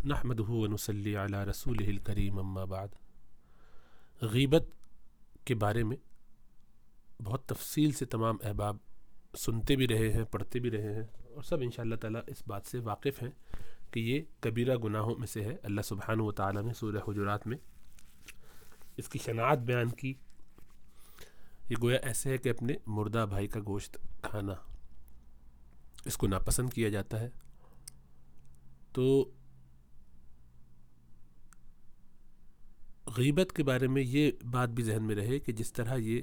نحمدہ ونصلی علی رسولہ الکریم اما بعد۔ غیبت کے بارے میں بہت تفصیل سے تمام احباب سنتے بھی رہے ہیں، پڑھتے بھی رہے ہیں، اور سب انشاءاللہ تعالیٰ اس بات سے واقف ہیں کہ یہ کبیرہ گناہوں میں سے ہے۔ اللہ سبحانہ و تعالیٰ نے سورہ حجرات میں اس کی شناعت بیان کی۔ یہ گویا ایسے ہے کہ اپنے مردہ بھائی کا گوشت کھانا، اس کو ناپسند کیا جاتا ہے۔ تو غیبت کے بارے میں یہ بات بھی ذہن میں رہے کہ جس طرح یہ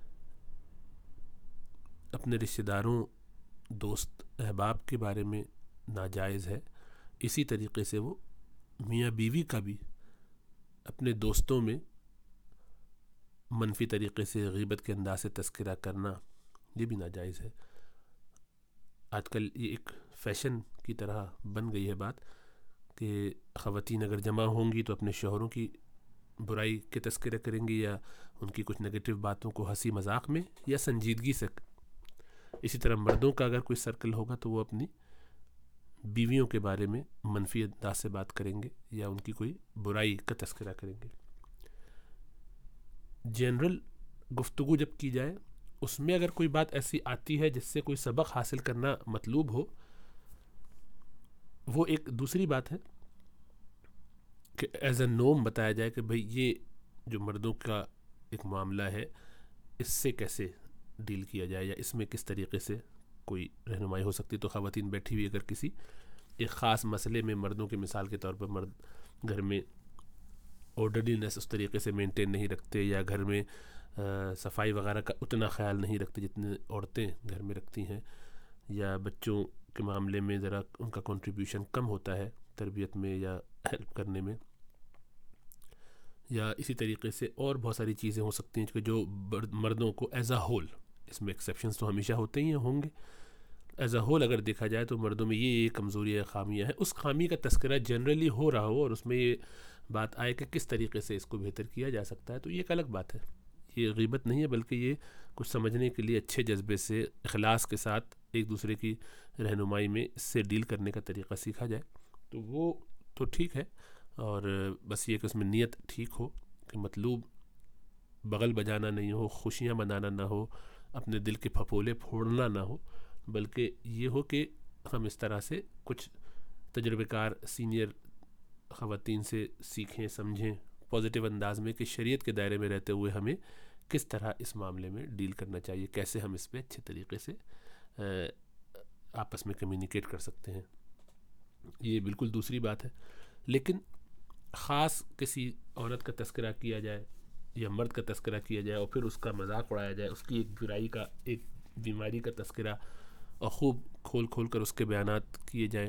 اپنے رشتہ داروں، دوست، احباب کے بارے میں ناجائز ہے، اسی طریقے سے وہ میاں بیوی کا بھی اپنے دوستوں میں منفی طریقے سے غیبت کے انداز سے تذکرہ کرنا یہ بھی ناجائز ہے۔ آج کل یہ ایک فیشن کی طرح بن گئی ہے بات کہ خواتین اگر جمع ہوں گی تو اپنے شوہروں کی برائی کے تذکرہ کریں گی یا ان کی کچھ نگیٹو باتوں کو ہنسی مذاق میں یا سنجیدگی سے۔ اسی طرح مردوں کا اگر کوئی سرکل ہوگا تو وہ اپنی بیویوں کے بارے میں منفی انداز سے بات کریں گے یا ان کی کوئی برائی کا تذکرہ کریں گے۔ جنرل گفتگو جب کی جائے اس میں اگر کوئی بات ایسی آتی ہے جس سے کوئی سبق حاصل کرنا مطلوب ہو، وہ ایک دوسری بات ہے کہ ایز اے نوم بتایا جائے کہ بھئی یہ جو مردوں کا ایک معاملہ ہے اس سے کیسے ڈیل کیا جائے یا اس میں کس طریقے سے کوئی رہنمائی ہو سکتی۔ تو خواتین بیٹھی ہوئی اگر کسی ایک خاص مسئلے میں مردوں کے مثال کے طور پر مرد گھر میں آرڈرلینس اس طریقے سے مینٹین نہیں رکھتے یا گھر میں صفائی وغیرہ کا اتنا خیال نہیں رکھتے جتنے عورتیں گھر میں رکھتی ہیں، یا بچوں کے معاملے میں ذرا ان کا کنٹریبیوشن کم ہوتا ہے تربیت میں یا ہیلپ کرنے میں، یا اسی طریقے سے اور بہت ساری چیزیں ہو سکتی ہیں کہ جو مردوں کو ایز اے ہول، اس میں ایکسیپشنز تو ہمیشہ ہوتے ہی ہوں گے، ایز اے ہول اگر دیکھا جائے تو مردوں میں یہ کمزوریاں، خامیاں ہیں، اس خامی کا تذکرہ جنرلی ہو رہا ہو اور اس میں یہ بات آئے کہ کس طریقے سے اس کو بہتر کیا جا سکتا ہے، تو یہ ایک الگ بات ہے۔ یہ غیبت نہیں ہے بلکہ یہ کچھ سمجھنے کے لیے اچھے جذبے سے اخلاص کے ساتھ ایک دوسرے کی رہنمائی میں اس سے ڈیل کرنے کا طریقہ سیکھا جائے تو وہ تو ٹھیک ہے، اور بس یہ کہ اس میں نیت ٹھیک ہو کہ مطلوب بغل بجانا نہیں ہو، خوشیاں منانا نہ ہو، اپنے دل کے پھپولے پھوڑنا نہ ہو، بلکہ یہ ہو کہ ہم اس طرح سے کچھ تجربہ کار سینئر خواتین سے سیکھیں، سمجھیں پازیٹیو انداز میں کہ شریعت کے دائرے میں رہتے ہوئے ہمیں کس طرح اس معاملے میں ڈیل کرنا چاہیے، کیسے ہم اس پہ اچھے طریقے سے آپس میں کمیونیکیٹ کر سکتے ہیں۔ یہ بالکل دوسری بات ہے، لیکن خاص کسی عورت کا تذکرہ کیا جائے یا مرد کا تذکرہ کیا جائے اور پھر اس کا مذاق اڑایا جائے، اس کی ایک برائی کا، ایک بیماری کا تذکرہ اور خوب کھول کھول کر اس کے بیانات کیے جائیں،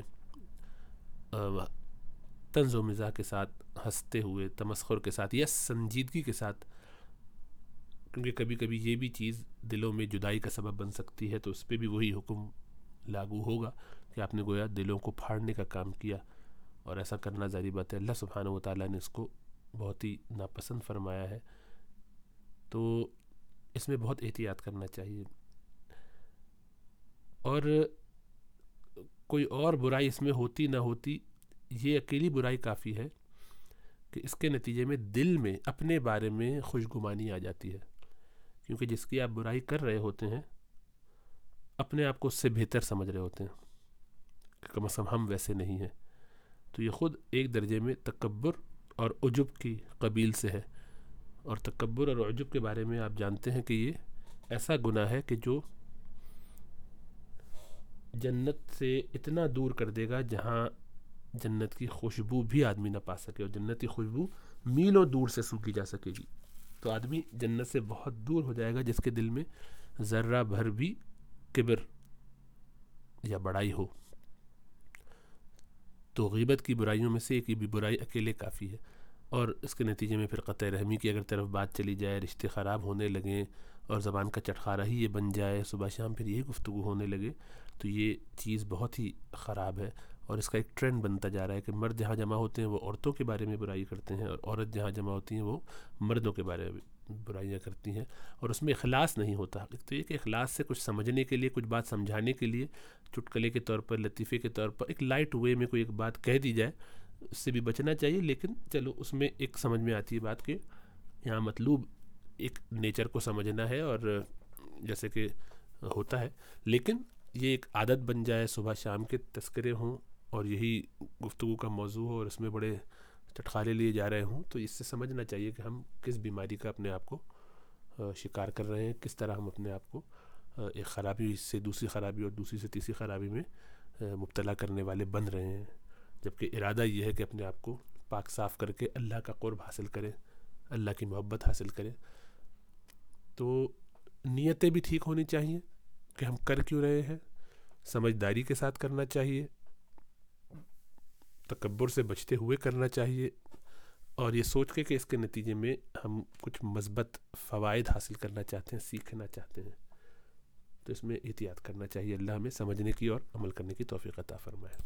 طنز و مزاح کے ساتھ، ہنستے ہوئے، تمسخر کے ساتھ یا سنجیدگی کے ساتھ، کیونکہ کبھی کبھی یہ بھی چیز دلوں میں جدائی کا سبب بن سکتی ہے، تو اس پہ بھی وہی حکم لاگو ہوگا کہ آپ نے گویا دلوں کو پھاڑنے کا کام کیا، اور ایسا کرنا ظاہری بات ہے اللہ سبحانہ و تعالیٰ نے اس کو بہت ہی ناپسند فرمایا ہے، تو اس میں بہت احتیاط کرنا چاہیے۔ اور کوئی اور برائی اس میں ہوتی نہ ہوتی، یہ اکیلی برائی کافی ہے کہ اس کے نتیجے میں دل میں اپنے بارے میں خوشگمانی آ جاتی ہے، کیونکہ جس کی آپ برائی کر رہے ہوتے ہیں اپنے آپ کو اس سے بہتر سمجھ رہے ہوتے ہیں کہ کم از کم ہم ویسے نہیں ہیں، تو یہ خود ایک درجے میں تکبر اور عجب کی قبیل سے ہے، اور تکبر اور عجب کے بارے میں آپ جانتے ہیں کہ یہ ایسا گناہ ہے کہ جو جنت سے اتنا دور کر دے گا جہاں جنت کی خوشبو بھی آدمی نہ پا سکے، اور جنت کی خوشبو میلوں دور سے سونگھی جا سکے گی، تو آدمی جنت سے بہت دور ہو جائے گا جس کے دل میں ذرہ بھر بھی کبر یا بڑائی ہو۔ تو غیبت کی برائیوں میں سے ایک بھی برائی اکیلے کافی ہے، اور اس کے نتیجے میں پھر قطع رحمی کی اگر طرف بات چلی جائے، رشتے خراب ہونے لگیں اور زبان کا چٹخارا ہی یہ بن جائے، صبح شام پھر یہی گفتگو ہونے لگے، تو یہ چیز بہت ہی خراب ہے، اور اس کا ایک ٹرینڈ بنتا جا رہا ہے کہ مرد جہاں جمع ہوتے ہیں وہ عورتوں کے بارے میں برائی کرتے ہیں، اور عورت جہاں جمع ہوتی ہیں وہ مردوں کے بارے میں برائیاں کرتی ہیں، اور اس میں اخلاص نہیں ہوتا۔ ایک تو یہ کہ اخلاص سے کچھ سمجھنے کے لیے، کچھ بات سمجھانے کے لیے چٹکلے کے طور پر، لطیفے کے طور پر ایک لائٹ وے میں کوئی ایک بات کہہ دی جائے، اس سے بھی بچنا چاہیے. لیکن چلو اس میں ایک سمجھ میں آتی ہے بات کہ یہاں مطلوب ایک نیچر کو سمجھنا ہے اور جیسے کہ ہوتا ہے. لیکن یہ ایک عادت بن جائے صبح شام کے تذکرے ہوں اور یہی گفتگو کا موضوع ہو اور اس میں بڑے چٹخالے لیے جا رہے ہوں, تو اس سے سمجھنا چاہیے کہ ہم کس بیماری کا اپنے آپ کو شکار کر رہے ہیں, کس طرح ہم اپنے آپ کو ایک خرابی سے دوسری خرابی اور دوسری سے تیسری خرابی میں مبتلا کرنے والے بن رہے ہیں. جبکہ ارادہ یہ ہے کہ اپنے آپ کو پاک صاف کر کے اللہ کا قرب حاصل کریں, اللہ کی محبت حاصل کریں. تو نیتیں بھی ٹھیک ہونی چاہیے کہ ہم کر کیوں رہے ہیں, سمجھداری کے ساتھ کرنا چاہیے, تکبر سے بچتے ہوئے کرنا چاہیے, اور یہ سوچ کے کہ اس کے نتیجے میں ہم کچھ مثبت فوائد حاصل کرنا چاہتے ہیں, سیکھنا چاہتے ہیں, تو اس میں احتیاط کرنا چاہیے. اللہ ہمیں سمجھنے کی اور عمل کرنے کی توفیق عطا فرمائے.